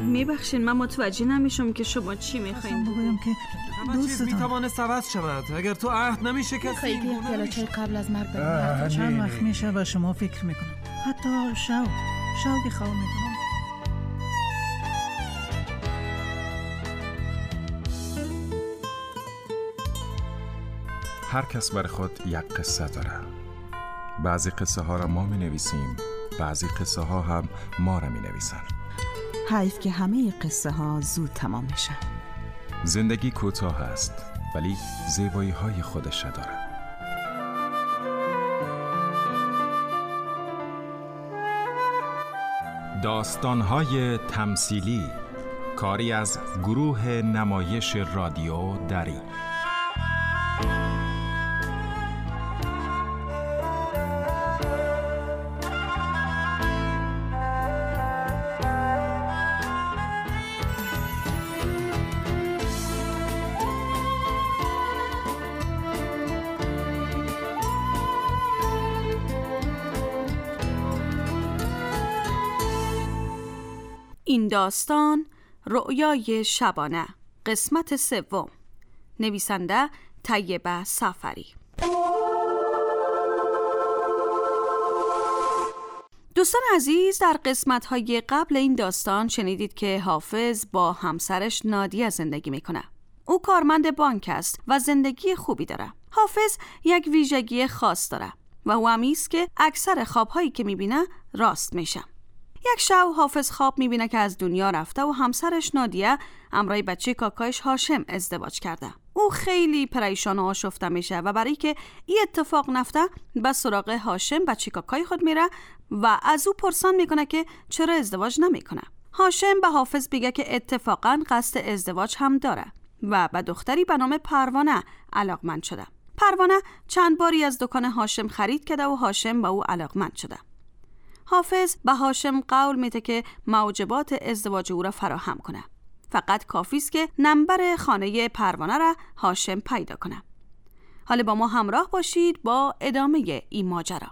میبخشین من متوجه نمیشم که شما چی میخواین بگویم که چیز میتوانه عوض شود اگر تو عهد نمیشکستی. خیلی پیالا چای قبل از مرگ بریم. چند وقت میشه و شما فکر میکنم حتی شوقی خواه میکنم. هر کس برای خود یک قصه داره. بعضی قصه ها را ما می نویسیم، بعضی قصه ها هم ما را می نویسن. حیف که همه قصه ها زود تمام میشن. زندگی کوتاه است ولی زیبایی های خودش داره. داستان های تمثیلی، کاری از گروه نمایش رادیو دری. این داستان رؤیای شبانه، قسمت 3. نویسنده طیبه سفری. دوستان عزیز، در قسمت‌های قبل این داستان شنیدید که حافظ با همسرش نادیه زندگی میکنه. او کارمند بانک است و زندگی خوبی داره. حافظ یک ویژگی خاص داره و او همیست که اکثر خوابهایی که میبینه راست میشه. یک شب حافظ خواب میبینه که از دنیا رفته و همسرش نادیه همراه بچه کاکایش هاشم ازدواج کرده. او خیلی پریشان و آشفته میشه و برای که این اتفاق نفته به سراغ هاشم بچه کاکای خود میره و از او پرسان میکنه که چرا ازدواج نمیکنه. هاشم به حافظ بگه که اتفاقا قصد ازدواج هم داره و به دختری به نام پروانه علاقمند شده. پروانه چند باری از دکان هاشم خرید کرده و هاشم به او علاقمند شده. حافظ به هاشم قول میده که موجبات ازدواج او را فراهم کنه. فقط کافی است که نمبر خانه پروانه را هاشم پیدا کنه. حالا با ما همراه باشید با ادامه این ماجرا.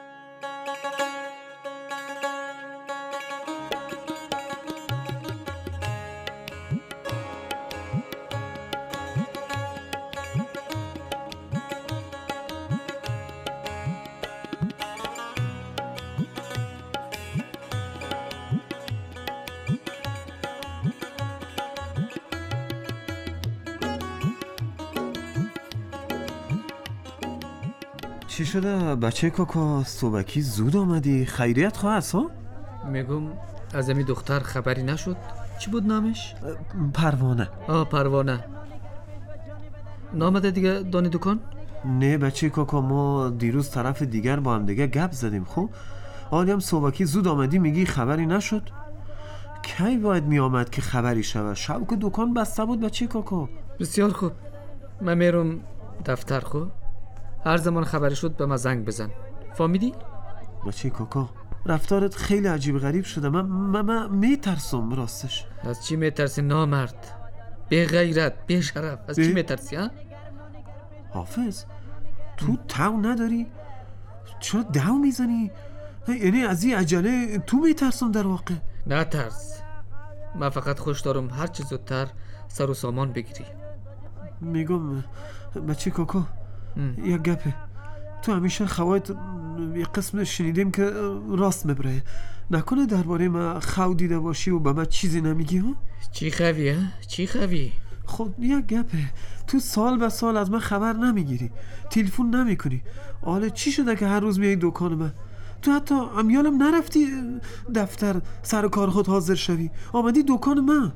چی شده بچه کاکا؟ صبحکی زود آمدی؟ خیریت خواهست ها؟ میگم از امی دختر خبری نشد؟ چی بود نامش؟ پروانه. پروانه نامده دیگه دانی دکان؟ نه بچه کاکا، ما دیروز طرف دیگر با هم دیگه گپ زدیم. خب آدم صبحکی زود آمدی میگی خبری نشد؟ کی باید می آمد که خبری شود؟ شب که دکان بسته بود بچه کاکا. بسیار خوب، من میرم دفتر. خب هر زمان خبری شد به من زنگ بزن. فهمیدی؟ بچه کاکا رفتارت خیلی عجیب غریب شده. من میترسم راستش. از چی میترسی نامرد؟ بی غیرت، بی شرف. از چی میترسی ها؟ حافظ تو تاو نداری؟ چرا داو میزنی؟ یعنی از این عجله تو میترسم در واقع؟ نه ترس، من فقط خوش دارم هر چی زودتر سر و سامان بگیری. میگم بچه کاکا یک گپه، تو همیشه خوایت یک قسم شنیدیم که راست مبره. نکنه درباره من خو دیده باشی و به من چیزی نمیگی ها؟ چی خوی ها؟ چی خوی؟ خود یک گپه، تو سال به سال از من خبر نمیگیری، تلفن نمیکنی. حالا چی شده که هر روز میای دکان من؟ تو حتی امیالم نرفتی دفتر سر کار خود حاضر شوی، آمدی دکان من.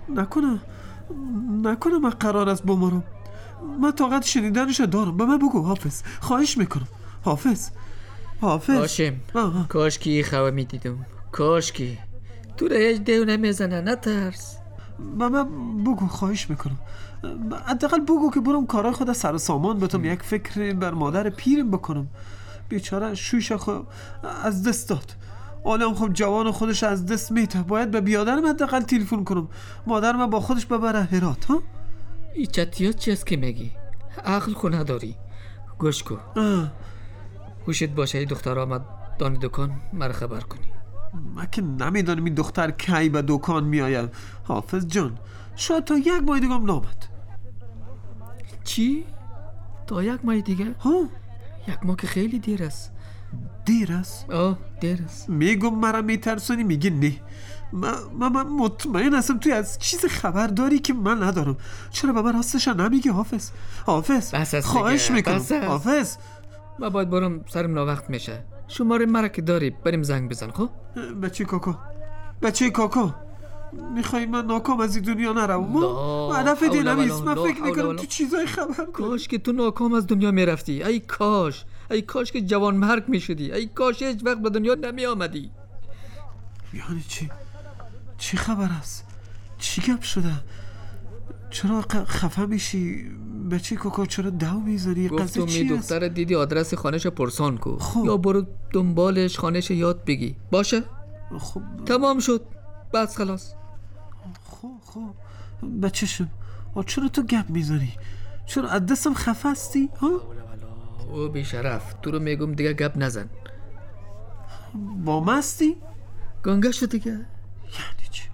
نکنه من قرار است بمارم. من طاقت شنیدنش دارم. به من بگو حافظ، خواهش میکنم. حافظ هاشم، کاش که یه خواه میدیدم. کاش که تو را هیچ دیو نمیزنه. نترس. به من بگو، خواهش میکنم. حداقل بگو که برم کارای خود سر و سامان بتم یک فکر بر مادر پیرم بکنم. بیچاره شویش خود از دست داد. حالا خب جوان خودش از دست میته. باید به بیادرم حداقل تلفن کنم، مادرم با خودش ببره هرات. ها این چطیات چی است که میگی؟ عقل خو نداری. گوش کو. گوشت باشه ای دختر آمد دانی دکان مرا خبر کنی. من که نمیدانم این دختر کی به دکان میآید. حافظ جان شاید تا 1 ماه دیگه هم نامد. چی؟ تا 1 ماه دیگه؟ ها 1 ماه که خیلی دیر است. دیر است؟ دیر است. میگم مرا میترسونی، میگی نه. من مطمئن هستم توی از چیز خبر داری که من ندارم. چرا به من راستش نمیگی حافظ؟ خواهش میکنم حافظ. من باید برم، سرم ناوقت میشه. شماره مرا که داری بریم زنگ بزن. خب بچه کاکا میخوای من ناکام از این دنیا نروم؟ هدف دیگه نیست. من فکر میکنم تو چیزای خبر داری. کاش که تو ناکام از دنیا میرفتی. ای کاش که جوان مرگ میشدی. ای کاش هیچ وقت به دنیا نمی آمدی. یعنی چی خبر است؟ چی گپ شده؟ چرا خفه میشی؟ بچه کوکو چرا دو میزنی؟ گفتم می دختر دیدی آدرس خانهش پرسان کو. یا برو دنبالش خانهش یاد بگی. باشه؟ خب تمام شد. بس خلاص. خب بچه‌شم چرا تو گپ میزنی؟ چرا از دستم خفه هستی؟ او بیشرف، تو رو میگم دیگه گپ نزن. با مستی؟ گنگه شد دیگه. یعنی چی؟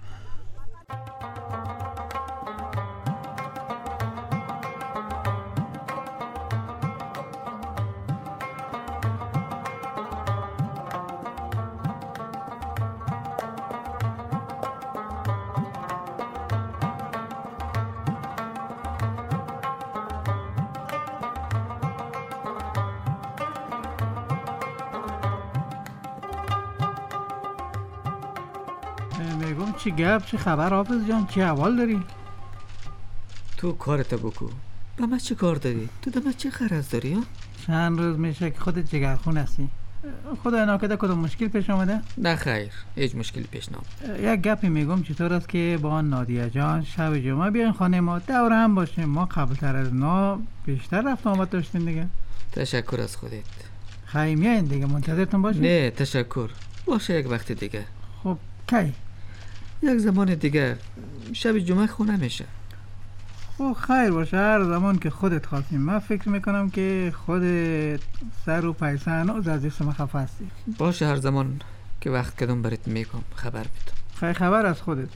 میگم چی گپ، چی خبر حافظ جان؟ چی احوال داری؟ تو کارتو بکو. با من چه کار داری؟ تو دم چه غرض داری ها؟ چند روز میشه که خودت جگرخون هستی. خدا ناکده کدوم مشکل پیش آمده؟ نه خیر، هیچ مشکلی پیش نامد. یک گپی میگم چطور است که با نادیه جان شب جمعه بیاین خانه ما دور هم باشیم. ما قبل تر از نا بیشتر رفت آمد داشتیم دیگه. تشکر از خودت. خیلی میاین دیگه، منتظرتون باشیم. نه تشکر، باشه یک وقت دیگه. خب کی؟ یک زمان دیگه. شب جمعه خونه میشه. خب خیر باشه، هر زمان که خودت خواستیم. من فکر میکنم که خودت سر و پیسه هنوز از جسم خفه هستی. باشه، هر زمان که وقت کدوم برات میگم خبر میدم. خیر خبر از خودت.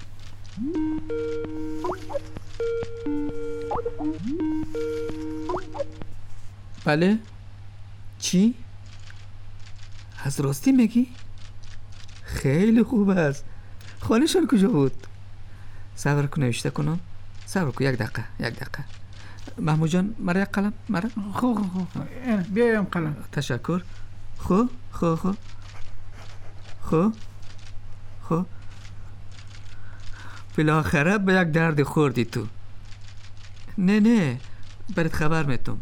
بله؟ چی؟ از راستی میگی؟ خیلی خوب است. خانهشان کجا بود؟ صبر کن نوشته کنم. صبر کن یک دقیقه. محمود جان مرا یک قلم مرا. خوب بیایم قلم. تشکر. خب بالاخره به یک درد خوردی تو. نه برات خبر میتم.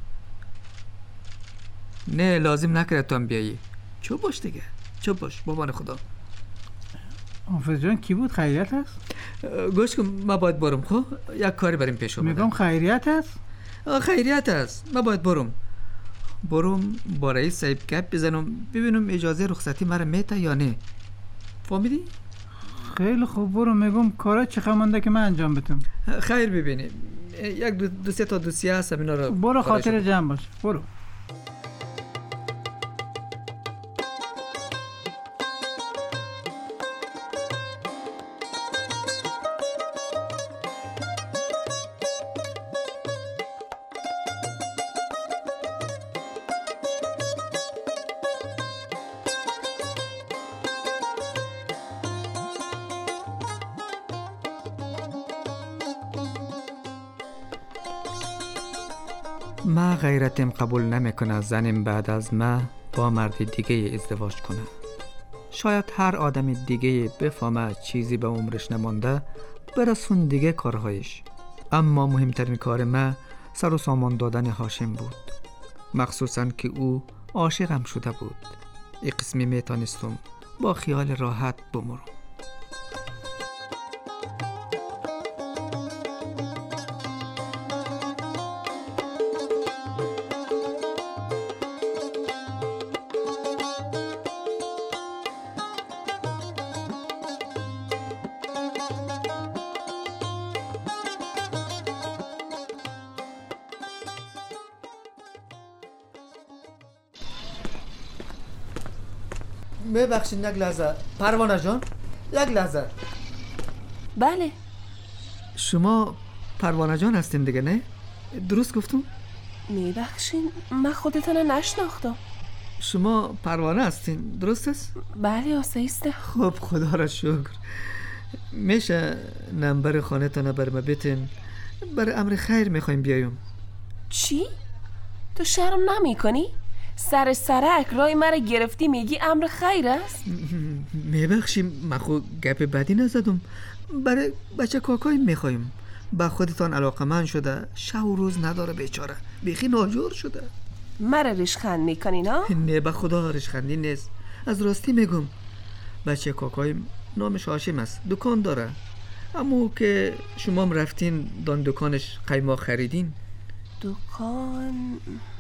نه لازم نکرد تو هم بیایی. چوب باش دیگه، چوب باش بابان خدا. حافظ جان کی بود؟ خیریت هست؟ گوش کن، من باید برم. خب یک کاری بریم پیش اومده. میگم خیریت هست؟ خیریت هست. من باید برم با رئیس صاحب گپ بزنم ببینم اجازه رخصتی مرا میته یا نه. فهمیدی؟ خیلی خوب برو. میگم کارا چقدر مونده که من انجام بدم. خیر ببینی یک دو سه تا دوسیه هست اینا رو برو خاطر جمع باش. برو. ما غیرتم قبول نمیکنه زنم بعد از ما با مرد دیگه ازدواج کنه. شاید هر آدم دیگه بفهمه چیزی به عمرش نمانده برسون دیگه کارهایش. اما مهمترین کار ما سر و سامان دادن هاشم بود، مخصوصا که او عاشقم شده بود. این قسمی میتونستم با خیال راحت بمرم. ببخشید یک لحظه. پروانه جان یک لحظه. بله. شما پروانه جان هستین دیگه نه؟ درست گفتم؟ میبخشین من خودتون نشناختم. شما پروانه هستین درست است؟ بله آسایسته. خب خدا را شکر. میشه نمبر خانه تانه بر ما بتین؟ برای امر خیر میخوایم بیایم. چی؟ تو شرم نمی کنی؟ سر سرک رای مرا گرفتی میگی امر خیر است؟ میبخشیم من خود گپ بدی نزدم. برای بچه کاکای میخوایم. با خودتان علاقمند شده شب و روز نداره بیچاره. بیخی ناجور شده. مرا ریشخند میکنی نه به خدا ریشخندی نیست. از راستی میگم بچه کاکایم نامش هاشم است. دکان داره. اما که شما هم رفتین دان دکانش قیماق خریدین. دکان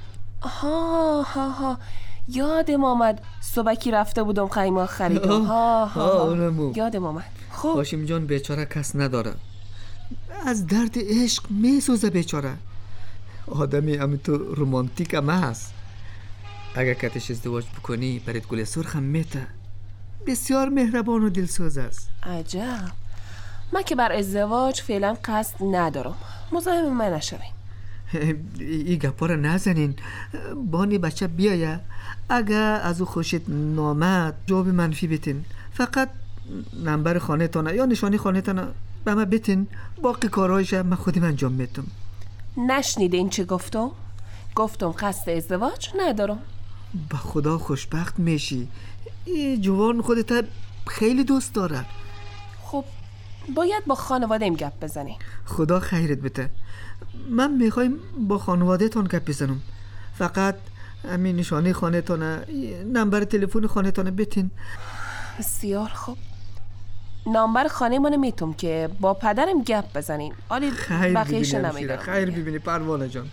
ها یادم آمد صبحی رفته بودم قیماق خریدم. ها یادم آمد. خب هاشم جان بیچاره کس نداره. از درد عشق میسوزه بیچاره. آدمی همینطور رومانتیک هم هست. اگر کتش ازدواج بکنی برات گل سرخ هم میته. بسیار مهربان و دلسوز است. عجب. من که بر ازدواج فعلا قصد ندارم. مزاحم من نشوین. این گپا رو نزنین. بانی بچه بیایه اگر از او خوشت نامد جواب منفی بتین. فقط نمبر خانه تانه یا نشانی خانه تانه به من بتین. باقی کارهایش من خودم انجام میدم. نشنیدین چه گفتم؟ گفتم قصد ازدواج ندارم. با خدا خوشبخت میشی. این جوان خودت خیلی دوست داره. خب باید با خانواده‌ام گپ بزنی. خدا خیرت بده. من میخوایم با خانواده تان گپ بزنم. فقط همین نشانه خانه تانه نمبر تلفن خانه تانه بتین. بسیار خوب. نمبر خانه منو میتونم که با پدرم گپ بزنین. آلی بقیهش نمیدونم. خیر ببینی پروانه جان.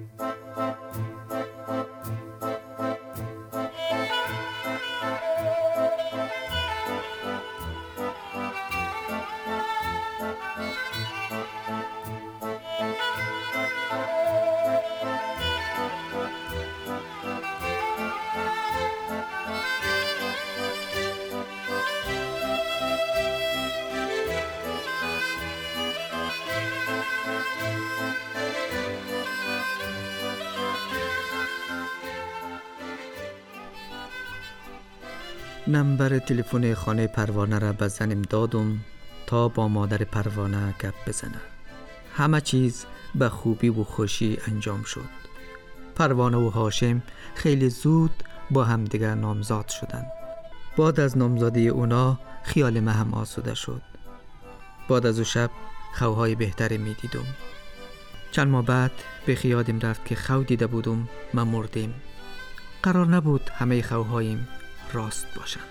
نمبر تلفن خانه پروانه را به زنم دادم تا با مادر پروانه گپ بزنه. همه چیز به خوبی و خوشی انجام شد. پروانه و هاشم خیلی زود با هم دیگر نامزاد شدند. بعد از نامزادی اونا خیال من هم آسوده شد. بعد از او شب خوهای بهتری می دیدم. چند ماه بعد به خیالم رفت که خو دیده بودم من مردیم. قرار نبود همه خوهایم راست باشن.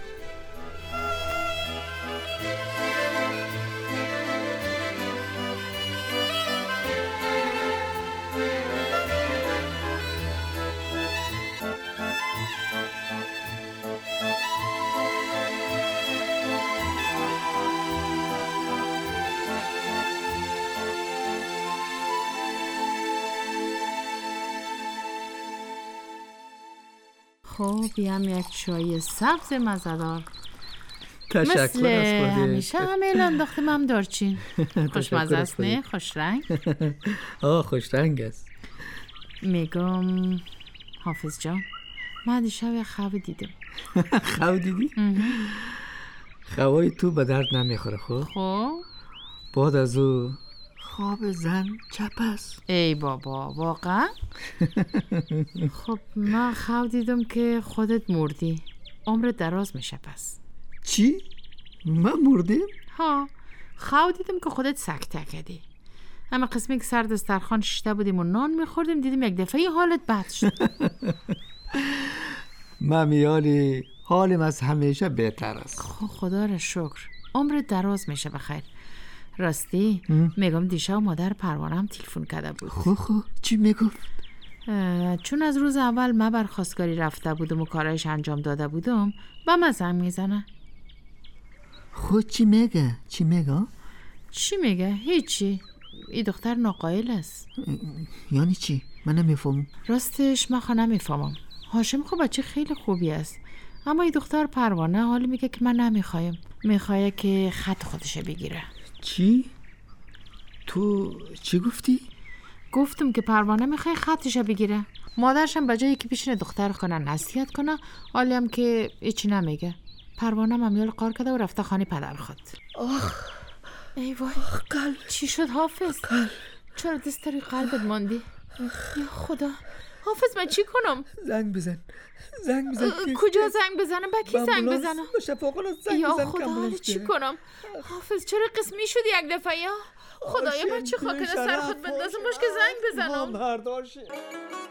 خب بیام یک چای سبز مزه‌دار. تشکر از خودت. همیشه همه انداختم هم دارچین. خوشمزه است نه؟ خوش رنگ؟ خوش رنگ است. میگم حافظ جان من دیشب یک خواب دیدم. خواب دیدی؟ خوابای تو به درد نمیخوره. خب بعد از او خواب زن چپ است. ای بابا واقعا؟ خب من خواب دیدم که خودت مردی. عمر دراز میشه پس. چی؟ من مردیم؟ ها خواب دیدم که خودت سکته کردی. اما قسمی که سر دسترخوان شیشته بودیم و نان میخوردیم دیدیم یک دفعه حالت بد شد. ممیالی حالم از همیشه بهتر است. خدا را شکر. عمر دراز میشه بخیر. راستی میگم دیشب مادر پروانم تلفن کرده بود. خب چی میگفت؟ چون از روز اول من بر خواستگاری رفته بودم و کارایش انجام داده بودم با من زنگ میزنه. خود چی میگه؟ چی میگه؟ هیچی. این دختر ناقایل است. یعنی چی؟ من نمیفهمم. راستش من نمیفهمم. هاشم خب بچه خیلی خوبی است اما این دختر پروانه حالی میگه که من نمیخوایم، میخواه که خط خودش بگیره. چی؟ تو چی گفتی؟ گفتم که پروانه میخواه خطش بگیره. مادرشم بجایی که پیشین دختر کنه نصیحت کنه، حالی هم که هیچی نمیگه. پروانه ممیال قار کرده و رفته خانه پدر خود. ای وای، قلب چی شد حافظ؟ چرا دست روی قلبت ماندی؟ یا خدا، حافظ من چی کنم؟ زنگ بزن. کجا زنگ بزنم؟ با کی زنگ بزنم؟ یا خدا، حالا چی کنم؟ حافظ چرا قسمی شدی یک دفعه؟ یا خدایا من چه خاک سر خود بندازم باش که زنگ بزنم؟